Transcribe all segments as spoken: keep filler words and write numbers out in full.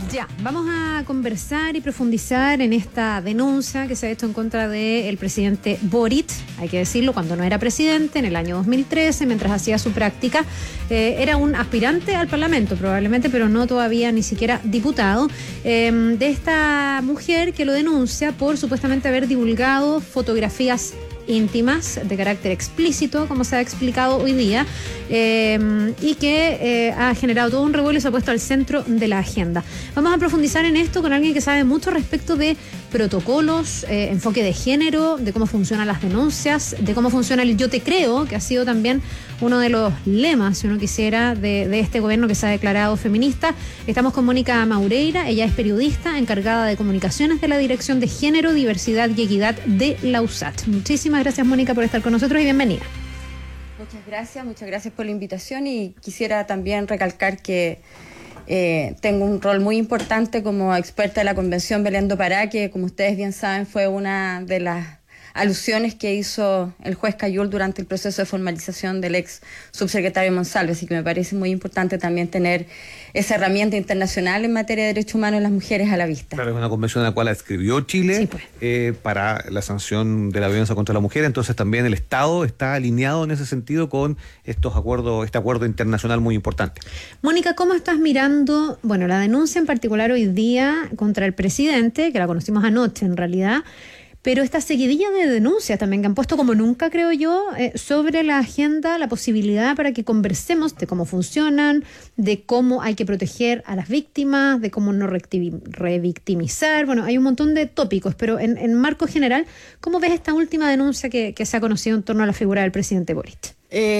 Ya, vamos a conversar y profundizar en esta denuncia que se ha hecho en contra del presidente Boric, hay que decirlo, cuando no era presidente, en el año dos mil trece, mientras hacía su práctica. Eh, era un aspirante al Parlamento probablemente, pero no todavía ni siquiera diputado, eh, de esta mujer que lo denuncia por supuestamente haber divulgado fotografías íntimas de carácter explícito, como se ha explicado hoy día, eh, y que eh, ha generado todo un revuelo y se ha puesto al centro de la agenda. Vamos a profundizar en esto con alguien que sabe mucho respecto de protocolos, eh, enfoque de género, de cómo funcionan las denuncias, de cómo funciona el yo te creo, que ha sido también uno de los lemas, si uno quisiera, de, de este gobierno que se ha declarado feminista. Estamos con Mónica Maureira, ella es periodista encargada de comunicaciones de la Dirección de Género, Diversidad y Equidad de la U S A T. Muchísimas gracias, Mónica, por estar con nosotros y bienvenida. Muchas gracias, muchas gracias por la invitación y quisiera también recalcar que eh, tengo un rol muy importante como experta de la Convención Belén do Pará, que como ustedes bien saben fue una de las alusiones que hizo el juez Cayul durante el proceso de formalización del ex subsecretario Monsalve, así que me parece muy importante también tener esa herramienta internacional en materia de derechos humanos de las mujeres a la vista. Claro, es una convención a la cual escribió Chile, sí, pues. eh, para la sanción de la violencia contra la mujer, entonces también el Estado está alineado en ese sentido con estos acuerdos, este acuerdo internacional muy importante. Mónica, ¿cómo estás mirando, bueno, la denuncia en particular hoy día contra el presidente, que la conocimos anoche en realidad, pero esta seguidilla de denuncias también que han puesto como nunca, creo yo, eh, sobre la agenda, la posibilidad para que conversemos de cómo funcionan, de cómo hay que proteger a las víctimas, de cómo no revictimizar? Bueno, hay un montón de tópicos, pero en, en marco general, ¿cómo ves esta última denuncia que, que se ha conocido en torno a la figura del presidente Boric?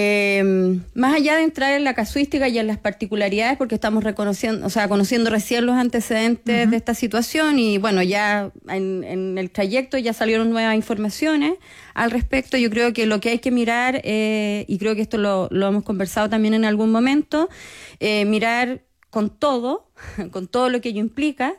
Eh, más allá de entrar en la casuística y en las particularidades, porque estamos reconociendo, o sea, conociendo recién los antecedentes uh-huh. de esta situación y bueno, ya en, en el trayecto ya salieron nuevas informaciones al respecto. Yo creo que lo que hay que mirar, eh, y creo que esto lo, lo hemos conversado también en algún momento, eh, mirar con todo, con todo lo que ello implica,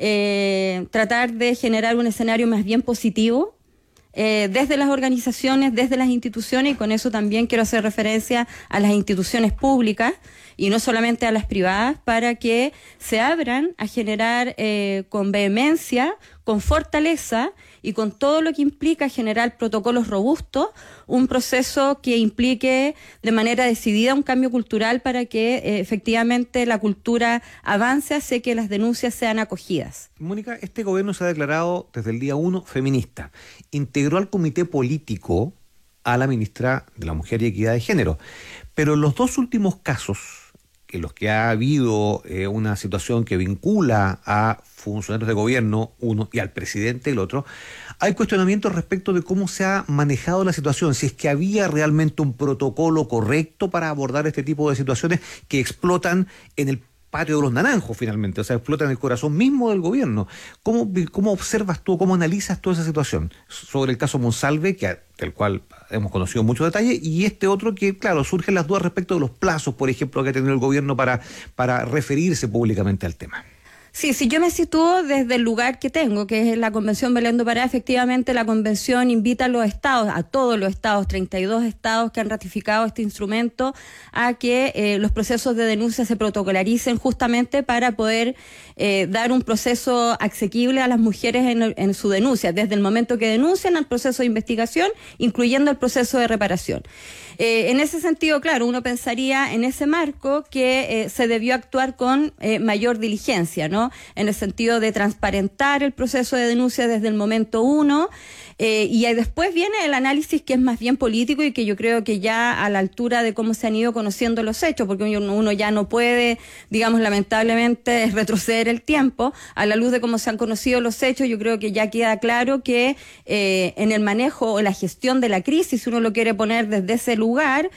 eh, tratar de generar un escenario más bien positivo, Eh, desde las organizaciones, desde las instituciones, y con eso también quiero hacer referencia a las instituciones públicas y no solamente a las privadas, para que se abran a generar eh, con vehemencia, con fortaleza y con todo lo que implica generar protocolos robustos, un proceso que implique de manera decidida un cambio cultural para que eh, efectivamente la cultura avance hacia que las denuncias sean acogidas. Mónica, este gobierno se ha declarado desde el día uno feminista. Integró al comité político a la ministra de la Mujer y Equidad de Género, pero en los dos últimos casos en los que ha habido eh, una situación que vincula a funcionarios de gobierno, uno, y al presidente, el otro, hay cuestionamientos respecto de cómo se ha manejado la situación, si es que había realmente un protocolo correcto para abordar este tipo de situaciones que explotan en el patio de los naranjos finalmente, o sea, explotan en el corazón mismo del gobierno. ¿Cómo, cómo observas tú, cómo analizas toda esa situación sobre el caso Monsalve, que, del cual hemos conocido mucho detalle, y este otro que, claro, surgen las dudas respecto de los plazos, por ejemplo, que ha tenido el gobierno para, para referirse públicamente al tema? Sí, si yo me sitúo desde el lugar que tengo, que es la Convención Belén do Pará, efectivamente la Convención invita a los estados, a todos los estados, treinta y dos estados que han ratificado este instrumento, a que eh, los procesos de denuncia se protocolaricen justamente para poder eh, dar un proceso asequible a las mujeres en, en su denuncia, desde el momento que denuncian al proceso de investigación, incluyendo el proceso de reparación. Eh, en ese sentido, claro, uno pensaría en ese marco que eh, se debió actuar con eh, mayor diligencia, ¿no? En el sentido de transparentar el proceso de denuncia desde el momento uno, eh, y ahí después viene el análisis que es más bien político y que yo creo que ya a la altura de cómo se han ido conociendo los hechos, porque uno, uno ya no puede, digamos, lamentablemente retroceder el tiempo, a la luz de cómo se han conocido los hechos, yo creo que ya queda claro que eh, en el manejo o la gestión de la crisis, si uno lo quiere poner desde ese lugar,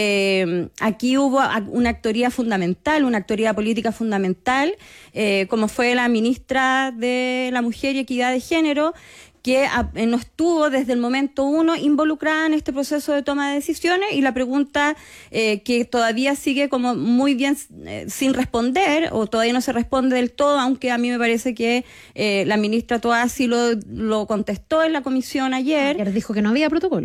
eh, aquí hubo una actoría fundamental, una actoría política fundamental, eh, como fue la ministra de la Mujer y Equidad de Género, que no estuvo desde el momento uno involucrada en este proceso de toma de decisiones, y la pregunta eh, que todavía sigue como muy bien eh, sin responder, o todavía no se responde del todo, aunque a mí me parece que eh, la ministra Toá sí lo, lo contestó en la comisión ayer. Ayer dijo que no había protocolo.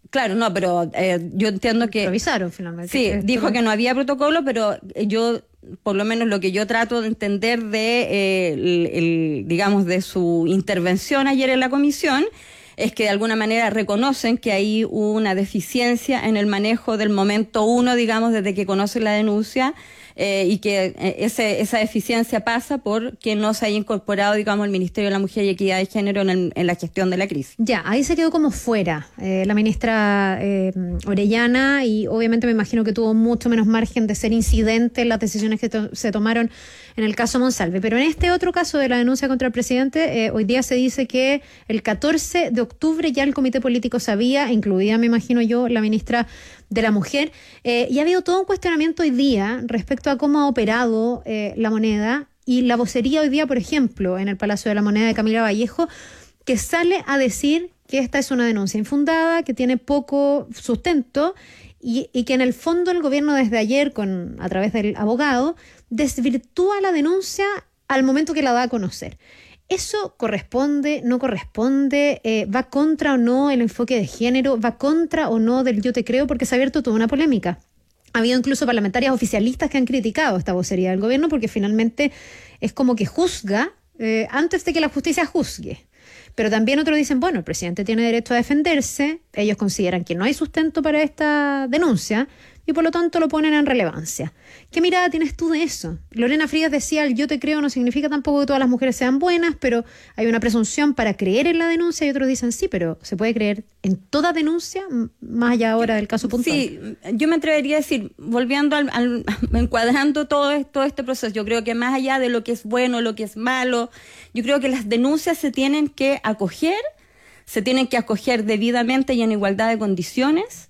Claro, no, pero eh, yo entiendo que... Improvisaron finalmente. Sí, que dijo que no había protocolo, pero yo, por lo menos lo que yo trato de entender de, eh, el, el, digamos, de su intervención ayer en la comisión, es que de alguna manera reconocen que hay una deficiencia en el manejo del momento uno, digamos, desde que conocen la denuncia, eh, y que eh, ese, esa deficiencia pasa por que no se haya incorporado, digamos, el Ministerio de la Mujer y Equidad de Género en, el, en la gestión de la crisis. Ya, ahí se quedó como fuera eh, la ministra eh, Orellana, y obviamente me imagino que tuvo mucho menos margen de ser incidente en las decisiones que to- se tomaron en el caso Monsalve. Pero en este otro caso de la denuncia contra el presidente, eh, hoy día se dice que el catorce de octubre ya el comité político sabía, incluida, me imagino yo, la ministra de la Mujer, eh, y ha habido todo un cuestionamiento hoy día respecto a cómo ha operado eh, la moneda, y la vocería hoy día, por ejemplo, en el Palacio de la Moneda de Camila Vallejo, que sale a decir que esta es una denuncia infundada, que tiene poco sustento, y, y que en el fondo el gobierno desde ayer, con a través del abogado, desvirtúa la denuncia al momento que la da a conocer. ¿Eso corresponde, no corresponde? Eh, ¿Va contra o no el enfoque de género? ¿Va contra o no del yo te creo? Porque se ha abierto toda una polémica. Ha habido incluso parlamentarias oficialistas que han criticado esta vocería del gobierno porque finalmente es como que juzga eh, antes de que la justicia juzgue. Pero también otros dicen, bueno, el presidente tiene derecho a defenderse, ellos consideran que no hay sustento para esta denuncia y por lo tanto lo ponen en relevancia. ¿Qué mirada tienes tú de eso? Lorena Frías decía, el yo te creo no significa tampoco que todas las mujeres sean buenas, pero hay una presunción para creer en la denuncia, y otros dicen, sí, pero se puede creer en toda denuncia, más allá ahora del caso puntual. Sí, yo me atrevería a decir, volviendo al, al encuadrando todo, todo este proceso, yo creo que más allá de lo que es bueno, lo que es malo, yo creo que las denuncias se tienen que acoger, se tienen que acoger debidamente y en igualdad de condiciones.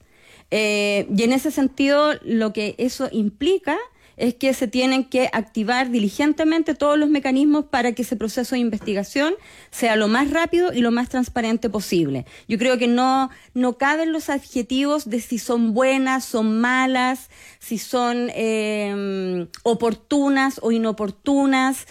Eh, y en ese sentido, lo que eso implica es que se tienen que activar diligentemente todos los mecanismos para que ese proceso de investigación sea lo más rápido y lo más transparente posible. Yo creo que no, no caben los adjetivos de si son buenas, son malas, si son eh, oportunas o inoportunas.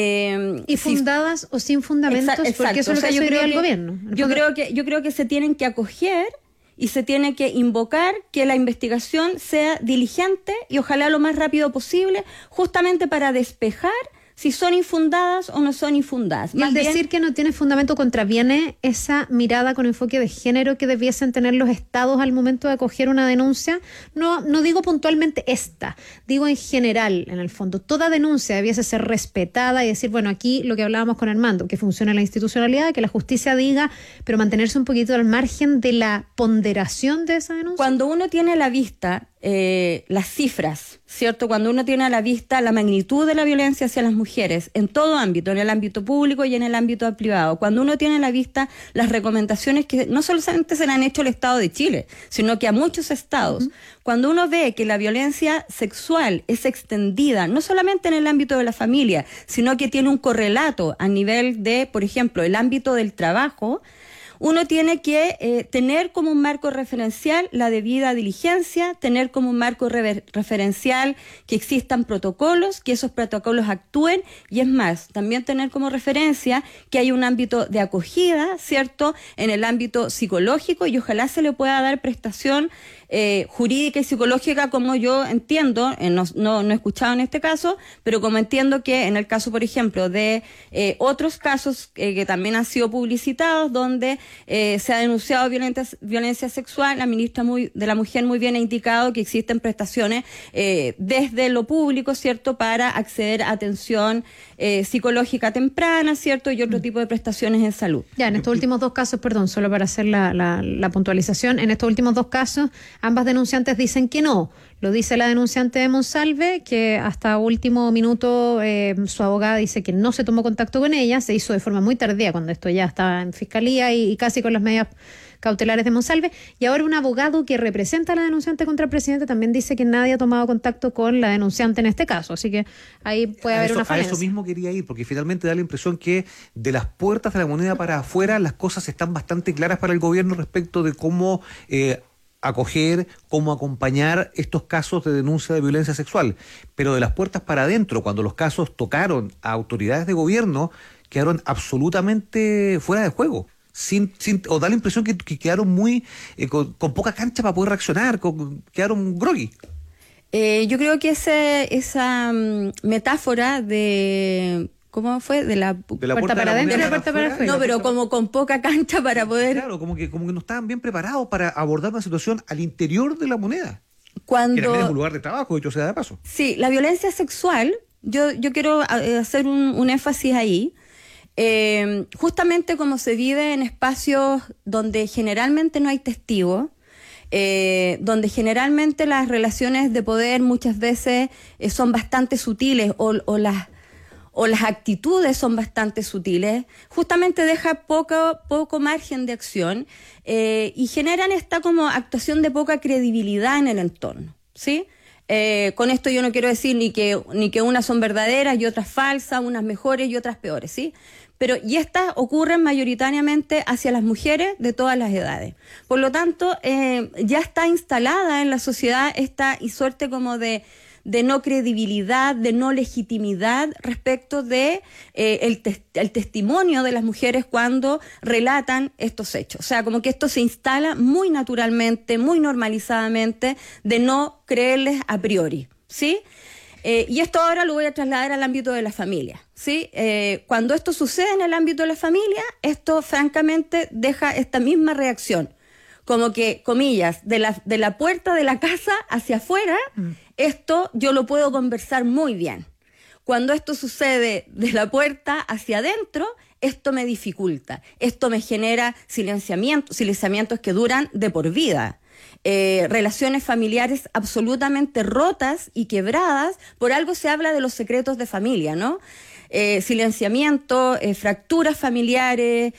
Eh, y fundadas si, o sin fundamentos, exa- exacto, porque eso es lo que yo creo el que, gobierno. Yo creo que, yo creo que se tienen que acoger y se tiene que invocar que la investigación sea diligente y ojalá lo más rápido posible, justamente para despejar si son infundadas o no son infundadas. Y al decir bien, que no tiene fundamento contraviene esa mirada con enfoque de género que debiesen tener los estados al momento de acoger una denuncia. No, no digo puntualmente esta, digo en general, en el fondo. Toda denuncia debiese ser respetada y decir, bueno, aquí lo que hablábamos con Armando, que funcione la institucionalidad, que la justicia diga, pero mantenerse un poquito al margen de la ponderación de esa denuncia. Cuando uno tiene a la vista eh, las cifras, ¿cierto? Cuando uno tiene a la vista la magnitud de la violencia hacia las mujeres en todo ámbito, en el ámbito público y en el ámbito privado, cuando uno tiene a la vista las recomendaciones que no solamente se le han hecho al Estado de Chile, sino que a muchos estados, uh-huh. Cuando uno ve que la violencia sexual es extendida no solamente en el ámbito de la familia, sino que tiene un correlato a nivel de, por ejemplo, el ámbito del trabajo, uno tiene que eh, tener como un marco referencial la debida diligencia, tener como un marco rever- referencial que existan protocolos, que esos protocolos actúen, y es más, también tener como referencia que hay un ámbito de acogida, ¿cierto?, en el ámbito psicológico, y ojalá se le pueda dar prestación eh, jurídica y psicológica, como yo entiendo, eh, no, no, no he escuchado en este caso, pero como entiendo que en el caso, por ejemplo, de eh, otros casos eh, que también han sido publicitados, donde Eh, se ha denunciado violencia, violencia sexual, la ministra muy, de la Mujer muy bien ha indicado que existen prestaciones eh, desde lo público, ¿cierto?, para acceder a atención eh, psicológica temprana, ¿cierto?, y otro tipo de prestaciones en salud. Ya, en estos últimos dos casos, perdón, solo para hacer la, la, la puntualización, en estos últimos dos casos, ambas denunciantes dicen que no. Lo dice la denunciante de Monsalve, que hasta último minuto eh, su abogada dice que no se tomó contacto con ella, se hizo de forma muy tardía cuando esto ya estaba en fiscalía y, y casi con las medidas cautelares de Monsalve. Y ahora un abogado que representa a la denunciante contra el presidente también dice que nadie ha tomado contacto con la denunciante en este caso. Así que ahí puede haber eso, una falencia. A eso mismo quería ir, porque finalmente da la impresión que de las puertas de la moneda para afuera las cosas están bastante claras para el gobierno respecto de cómo Eh, acoger, cómo acompañar estos casos de denuncia de violencia sexual. Pero de las puertas para adentro, cuando los casos tocaron a autoridades de gobierno, quedaron absolutamente fuera de juego. sin, sin o da la impresión que, que quedaron muy eh, con, con poca cancha para poder reaccionar, con, quedaron groggy. Eh, yo creo que ese, esa um, metáfora de... ¿Cómo fue? De la, de la puerta, puerta para adentro y la puerta para afuera. No, pero como con poca cancha para poder... Claro, como que, como que no estaban bien preparados para abordar una situación al interior de la moneda. Cuando... Que también es un lugar de trabajo, dicho sea de paso. Sí, la violencia sexual, yo, yo quiero hacer un, un énfasis ahí. Eh, justamente como se vive en espacios donde generalmente no hay testigos, eh, donde generalmente las relaciones de poder muchas veces eh, son bastante sutiles o, o las... o las actitudes son bastante sutiles, justamente deja poco, poco margen de acción eh, y generan esta como actuación de poca credibilidad en el entorno, ¿sí? Eh, con esto yo no quiero decir ni que, ni que unas son verdaderas y otras falsas, unas mejores y otras peores, ¿sí? Pero, y estas ocurren mayoritariamente hacia las mujeres de todas las edades. Por lo tanto, eh, ya está instalada en la sociedad esta y suerte como de... de no credibilidad, de no legitimidad respecto de eh, el, tes- el testimonio de las mujeres cuando relatan estos hechos. O sea, como que esto se instala muy naturalmente, muy normalizadamente, de no creerles a priori, ¿sí? Eh, y esto ahora lo voy a trasladar al ámbito de la familia, ¿sí? Eh, cuando esto sucede en el ámbito de la familia, esto francamente deja esta misma reacción. Como que, comillas, de la, de la puerta de la casa hacia afuera, mm. esto yo lo puedo conversar muy bien. Cuando esto sucede de la puerta hacia adentro, esto me dificulta. Esto me genera silenciamientos, silenciamientos que duran de por vida. Eh, relaciones familiares absolutamente rotas y quebradas. Por algo se habla de los secretos de familia, ¿no? Eh, silenciamiento, eh, fracturas familiares,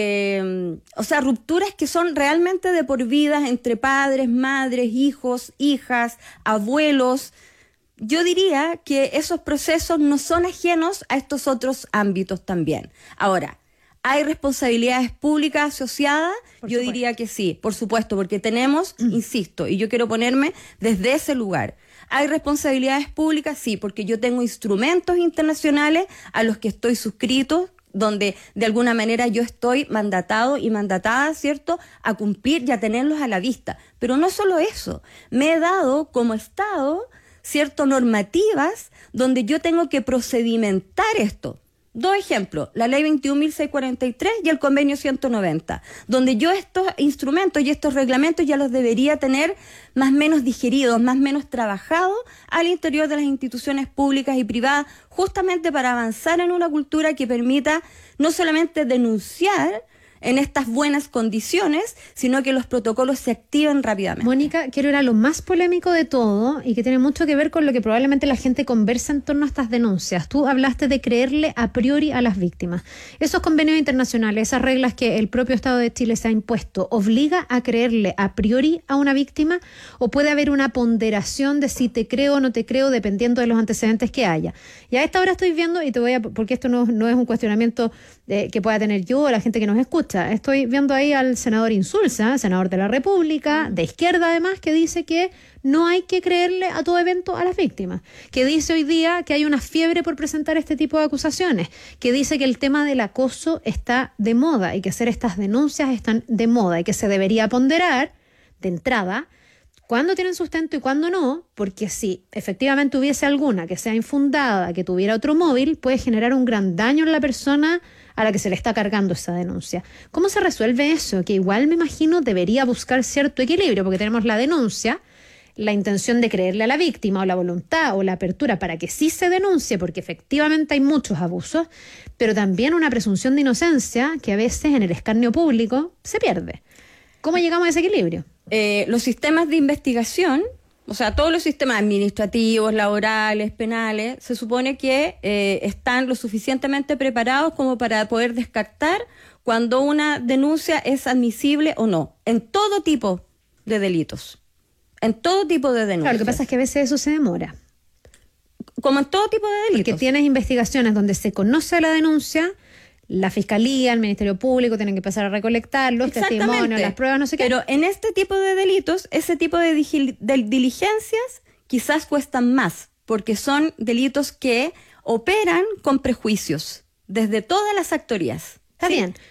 eh, o sea, rupturas que son realmente de por vida entre padres, madres, hijos, hijas, abuelos. Yo diría que esos procesos no son ajenos a estos otros ámbitos también. Ahora, ¿hay responsabilidades públicas asociadas? Por yo supuesto. Diría que sí, por supuesto, porque tenemos, mm. insisto, y yo quiero ponerme desde ese lugar. ¿Hay responsabilidades públicas? Sí, porque yo tengo instrumentos internacionales a los que estoy suscrito, donde de alguna manera yo estoy mandatado y mandatada, ¿cierto?, a cumplir y a tenerlos a la vista. Pero no solo eso, me he dado como Estado, ¿cierto?, normativas donde yo tengo que procedimentar esto. Dos ejemplos, la ley veintiún mil seiscientos cuarenta y tres y el convenio ciento noventa, donde yo estos instrumentos y estos reglamentos ya los debería tener más o menos digeridos, más o menos trabajados al interior de las instituciones públicas y privadas, justamente para avanzar en una cultura que permita no solamente denunciar en estas buenas condiciones, sino que los protocolos se activen rápidamente. Mónica, quiero ir a lo más polémico de todo y que tiene mucho que ver con lo que probablemente la gente conversa en torno a estas denuncias. Tú hablaste de creerle a priori a las víctimas. Esos convenios internacionales, esas reglas que el propio Estado de Chile se ha impuesto, ¿obliga a creerle a priori a una víctima o puede haber una ponderación de si te creo o no te creo dependiendo de los antecedentes que haya? Y a esta hora estoy viendo, y te voy a, porque esto no, no es un cuestionamiento eh, que pueda tener yo o la gente que nos escucha. Estoy viendo ahí al senador Insulza, senador de la República, de izquierda además, que dice que no hay que creerle a todo evento a las víctimas, que dice hoy día que hay una fiebre por presentar este tipo de acusaciones, que dice que el tema del acoso está de moda y que hacer estas denuncias están de moda y que se debería ponderar de entrada cuándo tienen sustento y cuándo no, porque si efectivamente hubiese alguna que sea infundada, que tuviera otro móvil, puede generar un gran daño en la persona a la que se le está cargando esa denuncia. ¿Cómo se resuelve eso? Que igual me imagino debería buscar cierto equilibrio, porque tenemos la denuncia, la intención de creerle a la víctima o la voluntad o la apertura para que sí se denuncie, porque efectivamente hay muchos abusos, pero también una presunción de inocencia que a veces en el escarnio público se pierde. ¿Cómo llegamos a ese equilibrio? Eh, los sistemas de investigación, o sea, todos los sistemas administrativos, laborales, penales, se supone que eh, están lo suficientemente preparados como para poder descartar cuando una denuncia es admisible o no, en todo tipo de delitos, en todo tipo de denuncias. Claro, lo que pasa es que a veces eso se demora. Como en todo tipo de delitos. Porque tienes investigaciones donde se conoce la denuncia, la Fiscalía, el Ministerio Público tienen que empezar a recolectar los testimonios, las pruebas, no sé qué. Pero en este tipo de delitos, ese tipo de, digil- de diligencias quizás cuestan más, porque son delitos que operan con prejuicios desde todas las actorías. Está ¿sí? bien,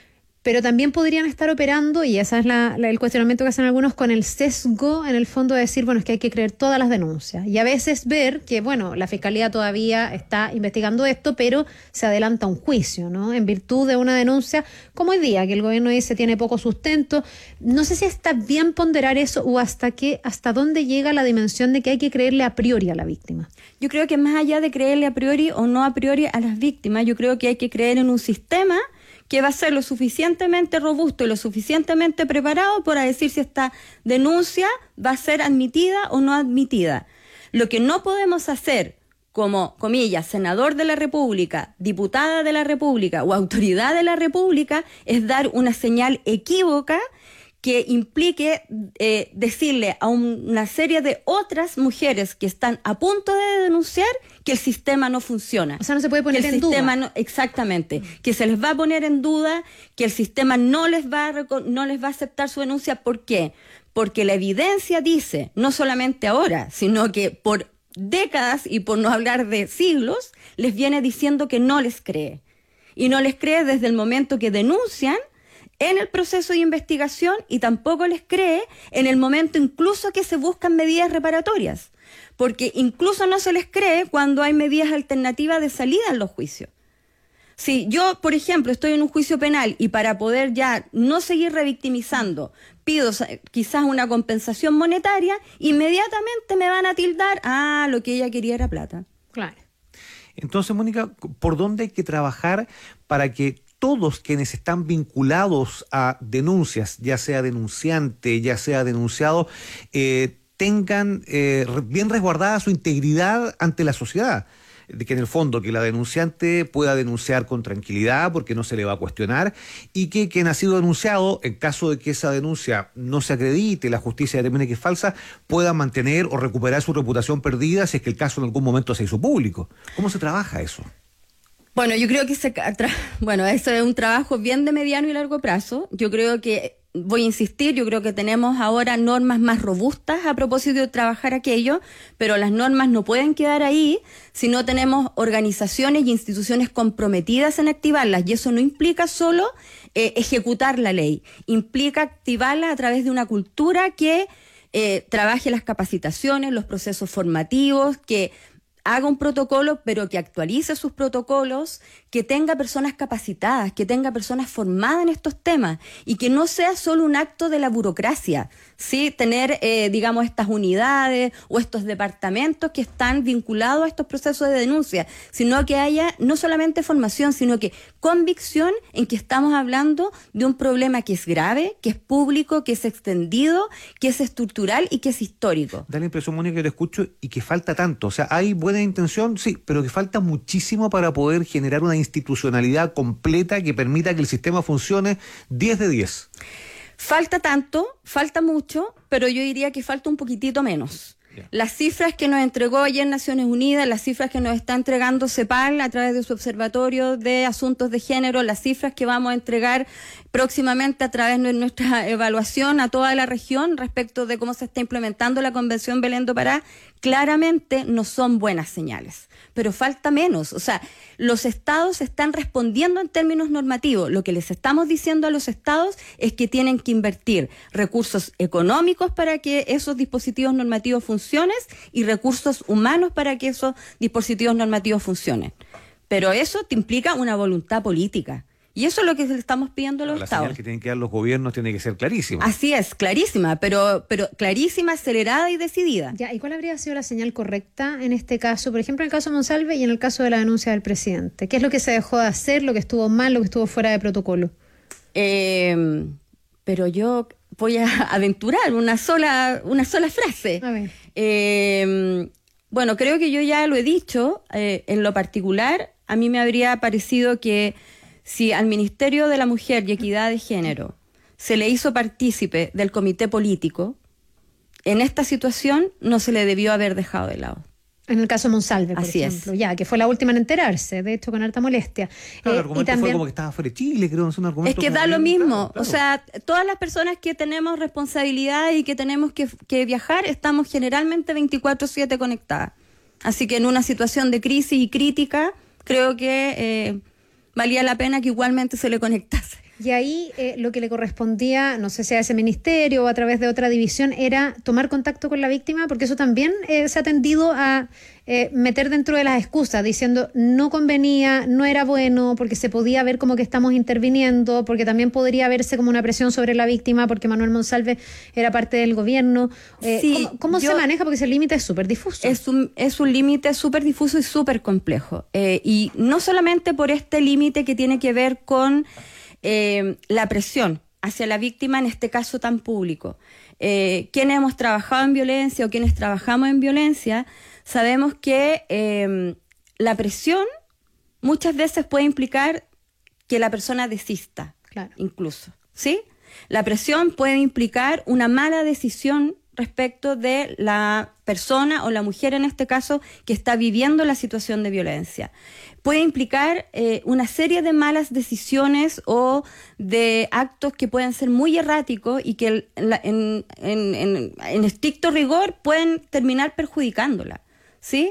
pero también podrían estar operando, y ese es la, la, el cuestionamiento que hacen algunos, con el sesgo en el fondo de decir, bueno, es que hay que creer todas las denuncias. Y a veces ver que, bueno, la Fiscalía todavía está investigando esto, pero se adelanta un juicio, ¿no? En virtud de una denuncia, como hoy día, que el gobierno dice tiene poco sustento. No sé si está bien ponderar eso o hasta qué, hasta dónde llega la dimensión de que hay que creerle a priori a la víctima. Yo creo que más allá de creerle a priori o no a priori a las víctimas, yo creo que hay que creer en un sistema que va a ser lo suficientemente robusto y lo suficientemente preparado para decir si esta denuncia va a ser admitida o no admitida. Lo que no podemos hacer como, comillas, senador de la República, diputada de la República o autoridad de la República es dar una señal equívoca que implique eh, decirle a un, una serie de otras mujeres que están a punto de denunciar que el sistema no funciona. O sea, no se puede poner que el en sistema duda. No, exactamente, que se les va a poner en duda, que el sistema no les va a, no les va a aceptar su denuncia. ¿Por qué? Porque la evidencia dice, no solamente ahora, sino que por décadas y por no hablar de siglos, les viene diciendo que no les cree. Y no les cree desde el momento que denuncian en el proceso de investigación y tampoco les cree en el momento incluso que se buscan medidas reparatorias, porque incluso no se les cree cuando hay medidas alternativas de salida en los juicios. Si yo, por ejemplo, estoy en un juicio penal y para poder ya no seguir revictimizando, pido quizás una compensación monetaria, inmediatamente me van a tildar, ah, lo que ella quería era plata. Claro. Entonces, Mónica, ¿por dónde hay que trabajar para que todos quienes están vinculados a denuncias, ya sea denunciante, ya sea denunciado, eh, tengan eh, bien resguardada su integridad ante la sociedad? De que en el fondo que la denunciante pueda denunciar con tranquilidad porque no se le va a cuestionar, y que quien ha sido denunciado, en caso de que esa denuncia no se acredite, la justicia determine que es falsa, pueda mantener o recuperar su reputación perdida si es que el caso en algún momento se hizo público. ¿Cómo se trabaja eso? Bueno, yo creo que se, bueno, eso es un trabajo bien de mediano y largo plazo. Yo creo que, voy a insistir, yo creo que tenemos ahora normas más robustas a propósito de trabajar aquello, pero las normas no pueden quedar ahí si no tenemos organizaciones y instituciones comprometidas en activarlas. Y eso no implica solo eh, ejecutar la ley, implica activarla a través de una cultura que eh, trabaje las capacitaciones, los procesos formativos, que haga un protocolo, pero que actualice sus protocolos, que tenga personas capacitadas, que tenga personas formadas en estos temas y que no sea solo un acto de la burocracia, ¿sí? Tener, eh, digamos, estas unidades o estos departamentos que están vinculados a estos procesos de denuncia, sino que haya no solamente formación, sino que convicción en que estamos hablando de un problema que es grave, que es público, que es extendido, que es estructural y que es histórico. Da la impresión, Mónica, que lo escucho y que falta tanto. O sea, hay buena intención, sí, pero que falta muchísimo para poder generar una institucionalidad completa que permita que el sistema funcione diez de diez. Falta tanto, falta mucho, pero yo diría que falta un poquitito menos. Yeah. Las cifras que nos entregó ayer Naciones Unidas, las cifras que nos está entregando CEPAL a través de su observatorio de asuntos de género, las cifras que vamos a entregar próximamente a través de nuestra evaluación a toda la región respecto de cómo se está implementando la Convención Belén do Pará, claramente no son buenas señales, pero falta menos. O sea, los estados están respondiendo en términos normativos. Lo que les estamos diciendo a los estados es que tienen que invertir recursos económicos para que esos dispositivos normativos funcionen y recursos humanos para que esos dispositivos normativos funcionen. Pero eso te implica una voluntad política. Y eso es lo que le estamos pidiendo a los la estados. La señal que tienen que dar los gobiernos tiene que ser clarísima. Así es, clarísima, pero, pero clarísima, acelerada y decidida. Ya, ¿y cuál habría sido la señal correcta en este caso? Por ejemplo, en el caso de Monsalve y en el caso de la denuncia del presidente. ¿Qué es lo que se dejó de hacer, lo que estuvo mal, lo que estuvo fuera de protocolo? Eh, pero yo voy a aventurar una sola, una sola frase. A ver. Eh, bueno, creo que yo ya lo he dicho. Eh, en lo particular, a mí me habría parecido que si al Ministerio de la Mujer y Equidad de Género se le hizo partícipe del comité político, en esta situación no se le debió haber dejado de lado. En el caso de Monsalve, por Así ejemplo, es. ya, que fue la última en enterarse, de hecho con harta molestia. Claro, el Eh, argumento y también fue como que estaba fuera de Chile, creo, es un argumento. Es que como da lo bien, mismo, claro, claro. O sea, todas las personas que tenemos responsabilidad y que tenemos que, que viajar, estamos generalmente veinticuatro siete conectadas. Así que en una situación de crisis y crítica, creo que eh, valía la pena que igualmente se le conectase. Y ahí eh, lo que le correspondía, no sé si a ese ministerio o a través de otra división, era tomar contacto con la víctima, porque eso también eh, se ha tendido a eh, meter dentro de las excusas, diciendo no convenía, no era bueno, porque se podía ver como que estamos interviniendo, porque también podría verse como una presión sobre la víctima, porque Manuel Monsalve era parte del gobierno. Eh, sí, ¿Cómo, cómo yo, se maneja? Porque ese límite es súper difuso. Es un, es un límite súper difuso y súper complejo. Eh, y no solamente por este límite que tiene que ver con Eh, la presión hacia la víctima, en este caso tan público. Eh, quienes hemos trabajado en violencia o quienes trabajamos en violencia, sabemos que eh, la presión muchas veces puede implicar que la persona desista, claro. incluso, ¿sí? La presión puede implicar una mala decisión respecto de la persona o la mujer, en este caso, que está viviendo la situación de violencia. Puede implicar eh, una serie de malas decisiones o de actos que pueden ser muy erráticos y que en, en, en, en, en estricto rigor pueden terminar perjudicándola, ¿sí?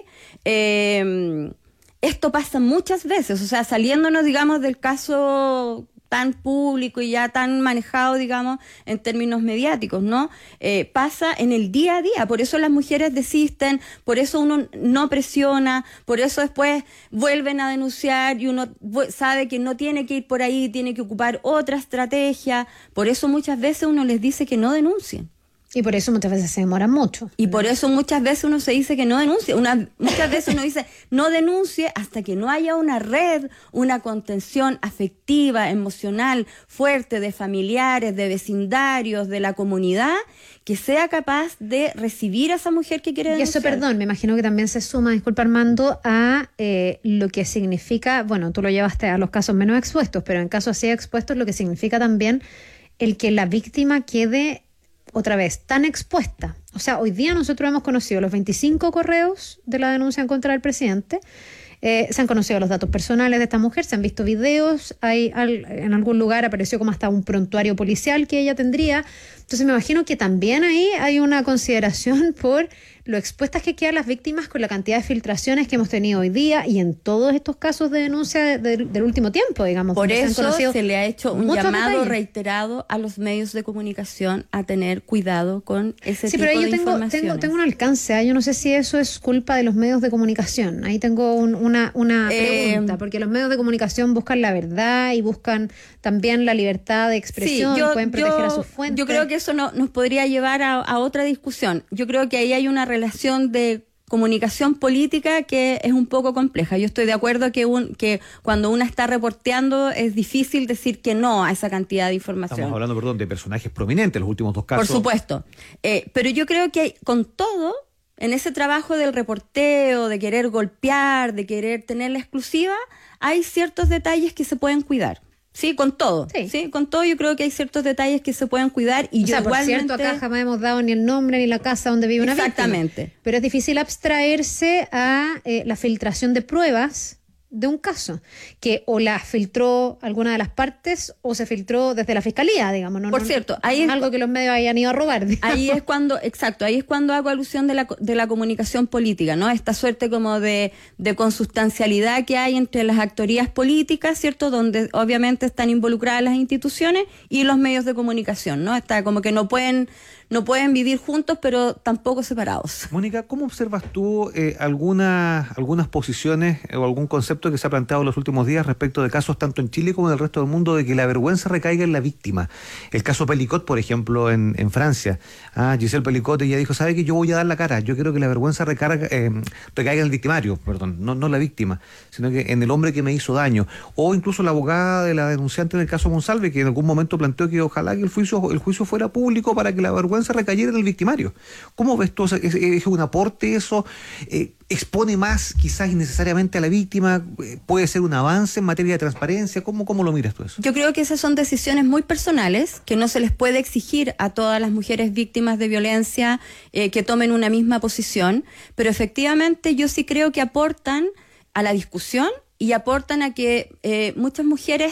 Eh, esto pasa muchas veces, o sea, saliéndonos, digamos, del caso tan público y ya tan manejado, digamos, en términos mediáticos, ¿no? Eh, pasa en el día a día, por eso las mujeres desisten, por eso uno no presiona, por eso después vuelven a denunciar y uno sabe que no tiene que ir por ahí, tiene que ocupar otra estrategia, por eso muchas veces uno les dice que no denuncien. Y por eso muchas veces se demoran mucho. Y por eso muchas veces uno se dice que no denuncie. Una, muchas veces uno dice no denuncie hasta que no haya una red, una contención afectiva, emocional, fuerte de familiares, de vecindarios, de la comunidad, que sea capaz de recibir a esa mujer que quiere denunciar. Y eso, perdón, me imagino que también se suma, disculpa Armando, a eh, lo que significa, bueno, tú lo llevaste a los casos menos expuestos, pero en casos así expuestos, lo que significa también el que la víctima quede otra vez, tan expuesta. O sea, hoy día nosotros hemos conocido los veinticinco correos de la denuncia en contra del presidente, eh, se han conocido los datos personales de esta mujer, se han visto videos, hay al, en algún lugar apareció como hasta un prontuario policial que ella tendría. Entonces me imagino que también ahí hay una consideración por lo expuestas que quedan las víctimas con la cantidad de filtraciones que hemos tenido hoy día y en todos estos casos de denuncia de, de, del último tiempo, digamos. Por eso se, se le ha hecho un llamado detalles. reiterado a los medios de comunicación a tener cuidado con ese sí, tipo pero de yo tengo, informaciones. Tengo, tengo un alcance, ¿eh? Yo no sé si eso es culpa de los medios de comunicación. Ahí tengo un, una, una eh, pregunta, porque los medios de comunicación buscan la verdad y buscan también la libertad de expresión, sí, yo, pueden proteger yo, a sus fuentes. Yo creo que eso no, nos podría llevar a, a otra discusión. Yo creo que ahí hay una relación de comunicación política que es un poco compleja. Yo estoy de acuerdo que, un, que cuando una está reporteando es difícil decir que no a esa cantidad de información. Estamos hablando, perdón, de personajes prominentes, los últimos dos casos. Por supuesto. Eh, pero yo creo que con todo, en ese trabajo del reporteo, de querer golpear, de querer tener la exclusiva, hay ciertos detalles que se pueden cuidar. Sí, con todo. Sí. sí, con todo yo creo que hay ciertos detalles que se pueden cuidar y o yo sea, igualmente... por cierto, acá jamás hemos dado ni el nombre ni la casa donde vive una víctima. Exactamente. Pero es difícil abstraerse a eh, la filtración de pruebas de un caso, que o la filtró alguna de las partes o se filtró desde la fiscalía, digamos. No, Por no, cierto, ahí es algo que los medios hayan ido a robar. Digamos. Ahí es cuando, exacto, ahí es cuando hago alusión de la, de la comunicación política, ¿no? Esta suerte como de, de consustancialidad que hay entre las actorías políticas, ¿cierto? Donde obviamente están involucradas las instituciones y los medios de comunicación, ¿no? Está como que no pueden... no pueden vivir juntos, pero tampoco separados. Mónica, ¿cómo observas tú eh, algunas, algunas posiciones o algún concepto que se ha planteado en los últimos días respecto de casos tanto en Chile como en el resto del mundo de que la vergüenza recaiga en la víctima? El caso Pelicot, por ejemplo, en, en Francia. Ah, Giselle Pelicot, ella dijo, ¿sabe que yo voy a dar la cara? Yo quiero que la vergüenza recarga, eh, recaiga en el victimario, perdón, no, no la víctima, sino que en el hombre que me hizo daño. O incluso la abogada de la denunciante en el caso Monsalve, que en algún momento planteó que ojalá que el juicio, el juicio fuera público para que la vergüenza recayera en el victimario. ¿Cómo ves tú? ¿Es, es un aporte eso? Eh, ¿Expone más quizás innecesariamente a la víctima? ¿Puede ser un avance en materia de transparencia? ¿Cómo, cómo lo miras tú eso? Yo creo que esas son decisiones muy personales que no se les puede exigir a todas las mujeres víctimas de violencia eh, que tomen una misma posición, pero efectivamente yo sí creo que aportan a la discusión y aportan a que eh, muchas mujeres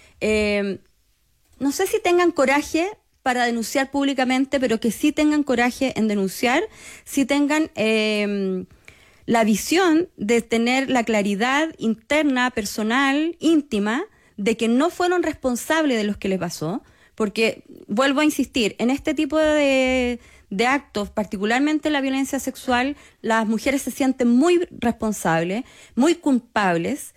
eh, no sé si tengan coraje para denunciar públicamente, pero que sí tengan coraje en denunciar, sí tengan eh, la visión de tener la claridad interna, personal, íntima, de que no fueron responsables de lo que les pasó, porque, vuelvo a insistir, en este tipo de, de actos, particularmente la violencia sexual, las mujeres se sienten muy responsables, muy culpables,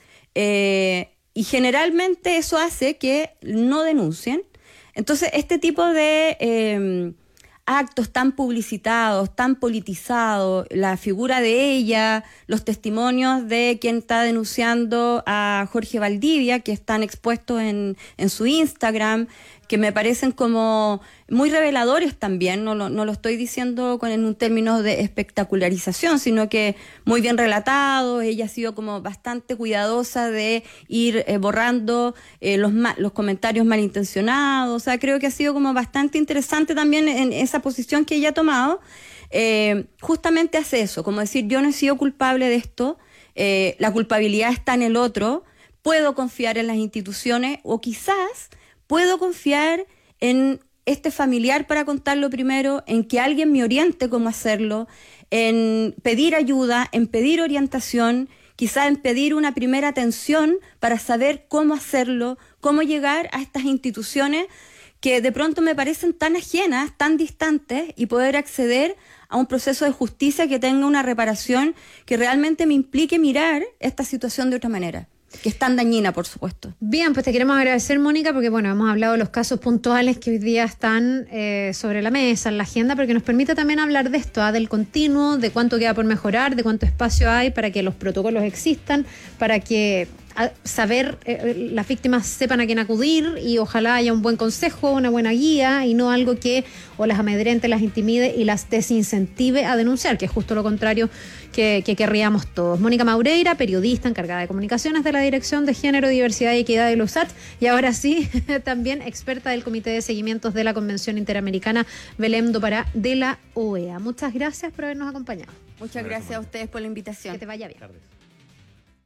eh, y generalmente eso hace que no denuncien. Entonces, este tipo de eh, actos tan publicitados, tan politizados, la figura de ella, los testimonios de quien está denunciando a Jorge Valdivia, que están expuestos en, en su Instagram, que me parecen como muy reveladores también, no lo, no lo estoy diciendo con, en un término de espectacularización, sino que muy bien relatado. Ella ha sido como bastante cuidadosa de ir eh, borrando eh, los, ma- los comentarios malintencionados. O sea, creo que ha sido como bastante interesante también en esa posición que ella ha tomado. Eh, justamente hace eso, como decir, yo no he sido culpable de esto, eh, la culpabilidad está en el otro, puedo confiar en las instituciones, o quizás puedo confiar en este familiar para contarlo primero, en que alguien me oriente cómo hacerlo, en pedir ayuda, en pedir orientación, quizá en pedir una primera atención para saber cómo hacerlo, cómo llegar a estas instituciones que de pronto me parecen tan ajenas, tan distantes, y poder acceder a un proceso de justicia que tenga una reparación que realmente me implique mirar esta situación de otra manera, que es tan dañina, por supuesto. Bien, pues te queremos agradecer, Mónica, porque bueno, hemos hablado de los casos puntuales que hoy día están eh, sobre la mesa, en la agenda, pero que nos permite también hablar de esto, ¿ah? Del continuo, de cuánto queda por mejorar, de cuánto espacio hay para que los protocolos existan, para que a saber, eh, las víctimas sepan a quién acudir, y ojalá haya un buen consejo, una buena guía, y no algo que o las amedrente, las intimide y las desincentive a denunciar, que es justo lo contrario que, que querríamos todos. Mónica Maureira, periodista encargada de comunicaciones de la Dirección de Género, Diversidad y Equidad de LUSAT, y ahora sí, también experta del Comité de Seguimientos de la Convención Interamericana Belém do Pará de la O E A. Muchas gracias por habernos acompañado. Muchas gracias a ustedes por la invitación. Que te vaya bien. Buenas tardes.